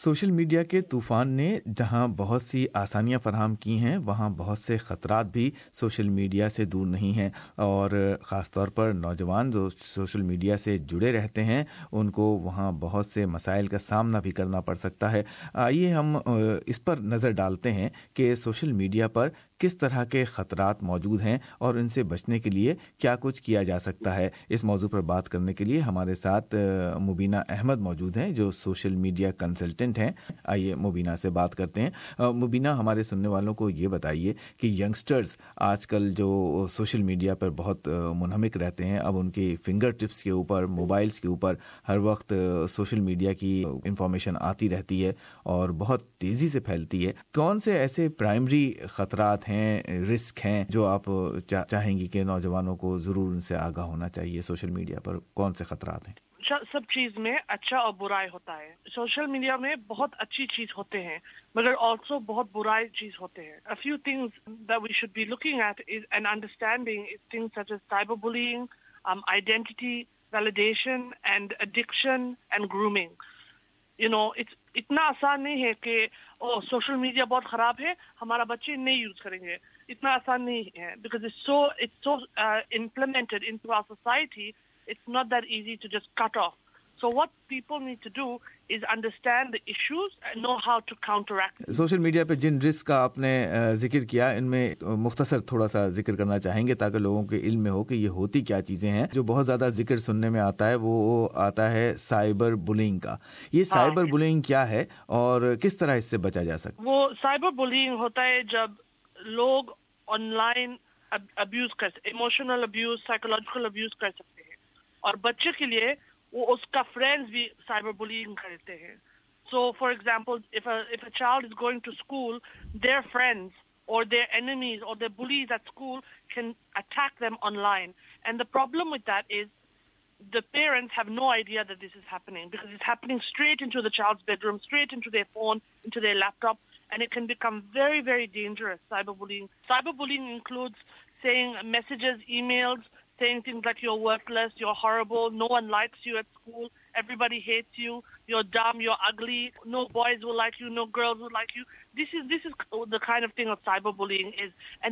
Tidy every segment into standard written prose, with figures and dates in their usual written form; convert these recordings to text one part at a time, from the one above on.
Social media के तूफान ने जहां बहुत सी आसानियां फराहम की हैं, वहां बहुत से ख़तरात भी सोशल मीडिया से दूर नहीं हैं। और ख़ास तौर पर नौजवान जो सोशल मीडिया से जुड़े रहते हैं, उनको वहां बहुत से मसाइल का सामना भी करना पड़ सकता है। आइए हम इस पर नज़र डालते हैं कि सोशल मीडिया पर किस तरह के ख़तरात मौजूद हैं और इनसे बचने के लिए क्या कुछ किया जा सकता है। इस मौजू पर बात करने के लिए हमारे साथ मुबीना अहमद मौजूद हैं, जो सोशल मीडिया कंसल्टेंट हैं। आइए मुबीना से बात करते हैं। मुबीना, हमारे सुनने वालों को ये बताइए कि यंगस्टर्स आजकल जो सोशल मीडिया पर बहुत मुनहमिक रहते हैं, अब उनके फिंगर टिप्स के ऊपर, मोबाइल्स के ऊपर हर वक्त सोशल मीडिया की इंफॉर्मेशन आती रहती है और बहुत तेज़ी से फैलती है। कौन से ऐसे प्राइमरी ख़तरात हैं, रिस्क हैं, जो आप चाहेंगी कि नौजवानों को ज़रूर उनसे आगाह होना चाहिए? सोशल मीडिया पर कौन से ख़तरात हैं? सब चीज में अच्छा और बुराई होता है। सोशल मीडिया में बहुत अच्छी चीज होते हैं, मगर ऑल्सो बहुत बुराई चीज होते हैं। A few things that we should be looking at is and understanding is things such as cyberbullying, identity validation, and addiction and grooming. You know, इतना आसान नहीं है कि सोशल मीडिया बहुत खराब है, हमारा बच्चे नहीं यूज करेंगे। इतना आसान नहीं है, because it's so implemented into our society. It's not that easy to just cut off. So what people need to do is understand the issues and know how to counteract. Social media पे जिन risk का आपने जिक्र किया, इनमें मुख्तसर थोड़ा सा जिक्र करना चाहेंगे ताकि लोगों के इल्म में हो कि ये होती क्या चीज़ें हैं। जो बहुत ज़्यादा जिक्र सुनने में आता है वो आता है साइबर बुलिंग का। ये साइबर बुलिंग क्या है और किस तरह इससे बचा जा सकता है? वो साइबर बुलिंग होता है जब लोग ऑनलाइन अब्यूज करते, इमोशनल अब्यूज, साइकोलॉजिकल अब्यूज कर सकते हैं, और बच्चे के लिए वो उसका फ्रेंड्स भी साइबर बुलिंग करते हैं। So for example, if a child is going to school, their friends or their enemies or their bullies at school can attack them online. And the problem with that is the parents have no idea that this is happening, because it's happening straight into the child's bedroom, straight into their phone, into their laptop, and it can become very, very dangerous, cyberbullying. Cyberbullying includes saying messages, emails, saying things like you're worthless, you're horrible, no one likes you at school, everybody hates you, you're dumb, you're ugly, no boys will like you, no girls will like you. This is the kind of thing of cyberbullying is,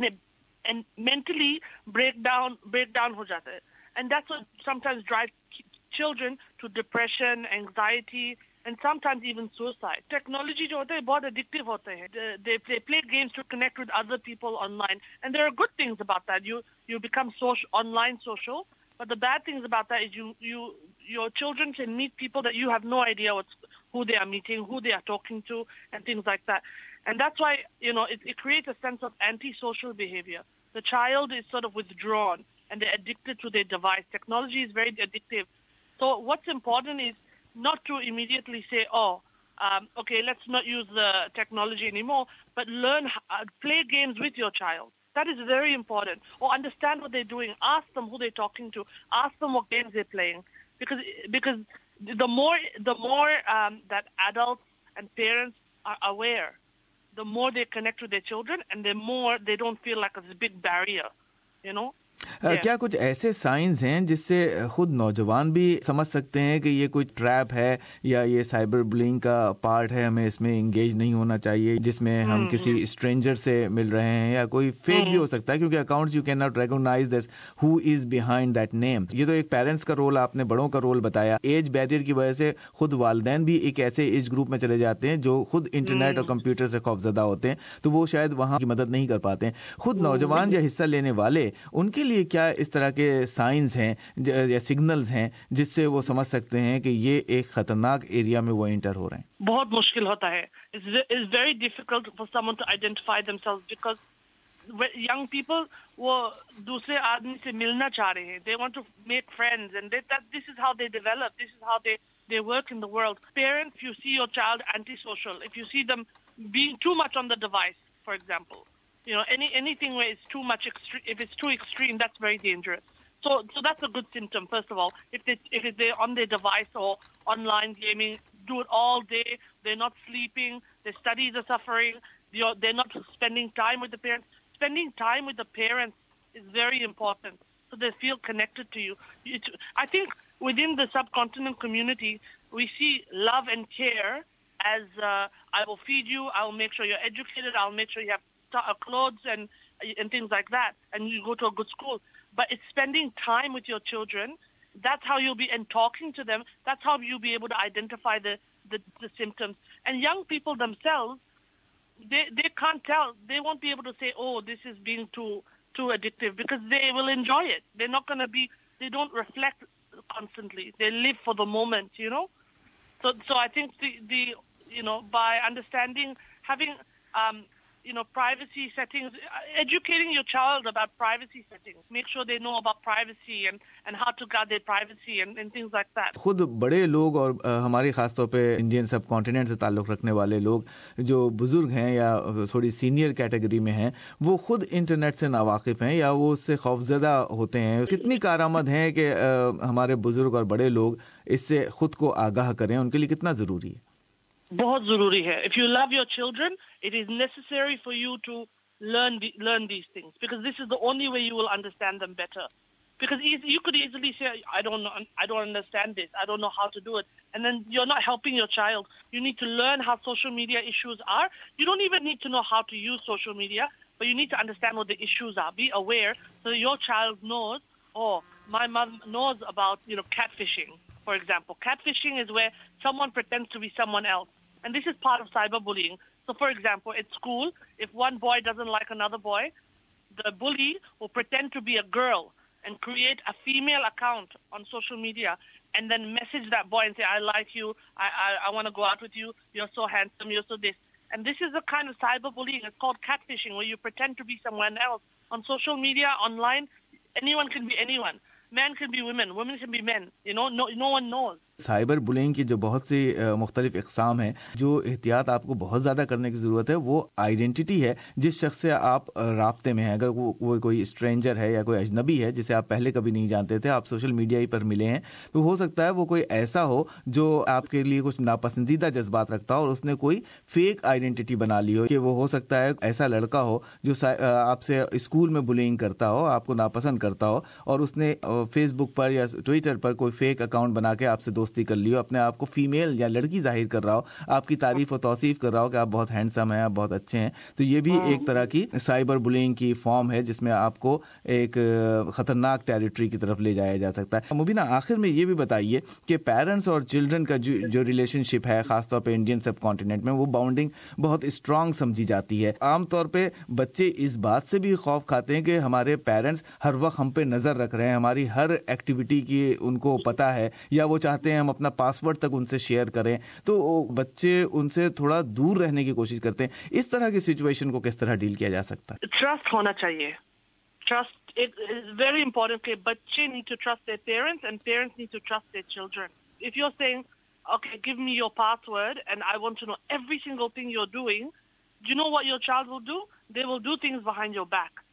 and mentally breakdown ho jata hai. And that's what sometimes drives children to depression, anxiety, and sometimes even suicide. Technology jo hota hai bahut addictive hota hai. They play games to connect with other people online, and there are good things about that. You become online social, but the bad things about that is your children can meet people that you have no idea who they are meeting, who they are talking to, and things like that. And that's why, it creates a sense of antisocial behavior. The child is sort of withdrawn and they're addicted to their device. Technology is very addictive. So what's important is not to immediately say, okay, let's not use the technology anymore, but play games with your child. That is very important. Or understand what they're doing. Ask them who they're talking to. Ask them what games they're playing. Because the more that adults and parents are aware, the more they connect with their children, and the more they don't feel like it's a big barrier, क्या कुछ ऐसे science हैं जिससे खुद नौजवान भी समझ सकते हैं कि ये कोई ट्रैप है या ये साइबर बुलिंग का पार्ट है, हमें इसमें इंगेज नहीं होना चाहिए, जिसमें हम किसी स्ट्रेंजर से मिल रहे हैं, या कोई फेक भी हो सकता है क्योंकि accounts you can not recognise this who is behind that name. ये तो एक पेरेंट्स का रोल, आपने बड़ों का रोल बताया। एज बैरियर की वजह से खुद वालिदैन भी एक ऐसे एज ग्रुप में चले जाते हैं जो खुद इंटरनेट और कंप्यूटर से खौफजदा होते हैं, तो वो शायद वहाँ की मदद नहीं कर पाते हैं। खुद नौजवान या हिस्सा लेने वाले, उनके लिए क्या इस तरह के साइंस हैं या सिग्नल्स हैं जिससे वो समझ सकते हैं कि ये एक खतरनाक एरिया में वो एंटर हो रहे हैं? बहुत मुश्किल होता है. It's very difficult for someone to identify themselves because young people वो दूसरे आदमी से मिलना चाह रहे हैं. They want to make friends, and this is how they develop. This is how they work in the world. Parents, if you see your child antisocial, if you see them being too much on the device, for example, anything where it's too much if it's too extreme, that's very dangerous. So that's a good symptom. First of all, if they're on their device or online gaming, do it all day. They're not sleeping. Their studies are suffering. They're not spending time with the parents. Spending time with the parents is very important, so they feel connected to you. I think within the subcontinent community, we see love and care as I will feed you, I will make sure you're educated, I'll make sure you have clothes and things like that, and you go to a good school. But it's spending time with your children. That's how you'll be, and talking to them, that's how you'll be able to identify the symptoms. And young people themselves, they can't tell. They won't be able to say, oh, this is being too addictive, because they will enjoy it. They're not going to be, they don't reflect constantly. They live for the moment, you know. So I think the by understanding, having privacy settings, educating your child about privacy settings, make sure they know about privacy and how to guard their privacy and things like that. खुद बड़े लोग और हमारे खास तौर पे Indian सब continent से ताल्लुक़ रखने वाले लोग जो बुजुर्ग हैं या थोड़ी सीनियर कैटेगरी में हैं, वो खुद इंटरनेट से नावाकिफ़ हैं या वो उससे खौफज़दा होते हैं. कितनी कारआमद है कि हमारे बुजुर्ग और बड़े लोग इससे खुद को आगाह करें, उनके लिए कितना ज़रूरी है? बहुत ज़रूरी है. If you love your children, it is necessary for you to learn these things, because this is the only way you will understand them better. Because you could easily say, I don't know, I don't understand this, I don't know how to do it, and then you're not helping your child. You need to learn how social media issues are. You don't even need to know how to use social media, but you need to understand what the issues are. Be aware so that your child knows, oh, my mom knows about, catfishing, for example. Catfishing is where someone pretends to be someone else. And this is part of cyberbullying. So, for example, at school, if one boy doesn't like another boy, the bully will pretend to be a girl and create a female account on social media and then message that boy and say, I like you, I want to go out with you, you're so handsome, you're so this. And this is the kind of cyberbullying. It's called catfishing, where you pretend to be someone else. On social media, online, anyone can be anyone. Men can be women, women can be men. No one knows. Cyber bullying की जो बहुत सी मुख्तलिफ इक़साम हैं, जो एहतियात आपको बहुत ज़्यादा करने की ज़रूरत है वो आइडेंटिटी है. जिस शख्स से आप राब्ते में हैं, अगर वो कोई स्ट्रेंजर है या कोई अजनबी है जिसे आप पहले कभी नहीं जानते थे, आप सोशल मीडिया ही पर मिले हैं, तो हो सकता है वो कोई ऐसा हो जो आपके लिए कुछ नापसंदीदा जज्बात रखता हो और उसने कोई फेक आइडेंटिटी बना ली हो. कि वो हो सकता है ऐसा लड़का हो जो आपसे स्कूल में बुलिंग करता हो, आपको नापसंद करता हो, और उसने फेसबुक पर या ट्विटर पर कोई फेक अकाउंट बना के आपसे दोस्ती कर लियो, अपने आप को फीमेल या लड़की जाहिर कर रहा हो, आपकी तारीफ और तौसीफ कर रहा हो कि आप बहुत हैंडसम हैं, आप बहुत अच्छे हैं. तो ये भी एक तरह की साइबर बुलिंग की फॉर्म है जिसमें आपको एक खतरनाक टेरिटरी की तरफ ले जाया जा सकता है. मुबीना, आखिर में ये भी बताइए कि पेरेंट्स और चिल्ड्रन का जो रिलेशनशिप है, खासतौर पे इंडियन सब कॉन्टिनेंट में, वो बाउंडिंग बहुत स्ट्रांग समझी जाती है. आमतौर पे बच्चे इस बात से भी खौफ खाते हैं कि हमारे पेरेंट्स हर वक्त हम पे नज़र रख रहे हैं, हमारी हर एक्टिविटी की उनको पता है, या वो चाहते हैं हम अपना पासवर्ड तक उनसे शेयर करें, तो बच्चे उनसे थोड़ा दूर रहने की कोशिश करते हैं. इस तरह की सिचुएशन को किस तरह डील किया जा सकता है? ट्रस्ट होना चाहिए. ट्रस्ट इज वेरी इंपॉर्टेंट कि बच्चे need to trust their parents and parents need to trust their children. If you are saying, okay, give me your password and I want to know every single thing you're doing, do you know what your child will do? They will do things behind your back.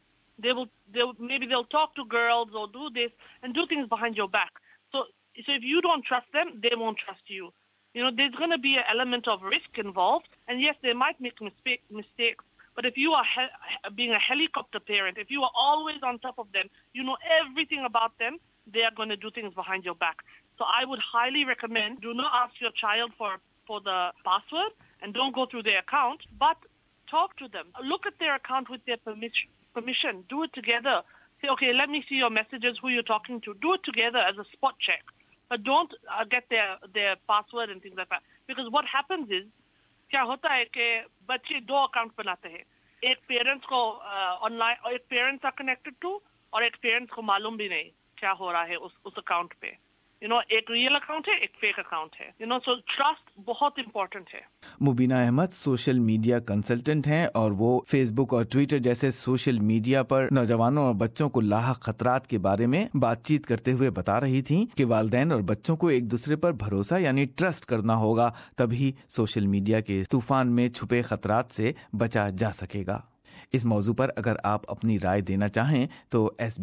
Maybe they'll talk to girls or do this and do things behind your back. So if you don't trust them, they won't trust you. There's going to be an element of risk involved, and yes, they might make mistakes. But if you are being a helicopter parent, if you are always on top of them, you know everything about them, they are going to do things behind your back. So I would highly recommend, do not ask your child for the password and don't go through their account, but talk to them. Look at their account with their permission. Do it together. Say, okay, let me see your messages, who you're talking to. Do it together as a spot check. But don't get their password and things like that. Because what happens is, क्या होता है कि बच्चे दो account बनाते हैं. एक parents को ऑनलाइन, और एक पेरेंट्स आर कनेक्टेड टू, और एक पेरेंट्स को मालूम भी नहीं क्या हो रहा है उस अकाउंट पे. एक रियल अकाउंट है, एक फेक अकाउंट है. सो ट्रस्ट बहुत इंपॉर्टेंट है. Mubeena Ahmed social media consultant हैं और वो फेसबुक और ट्विटर जैसे सोशल मीडिया पर नौजवानों और बच्चों को लाहक खतरात के बारे में बातचीत करते हुए बता रही थीं कि वालिदैन और बच्चों को एक दूसरे पर भरोसा यानी ट्रस्ट करना होगा, तभी सोशल मीडिया के तूफान में छुपे खतरात से बचा जा सकेगा. इस मौजू पर अगर आप अपनी राय देना चाहें तो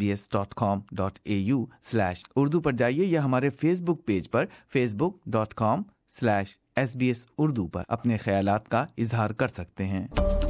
sbs.com.au/urdu पर जाइए या हमारे फेसबुक पेज पर facebook.com/sbsurdu पर अपने ख्यालात का इजहार कर सकते हैं.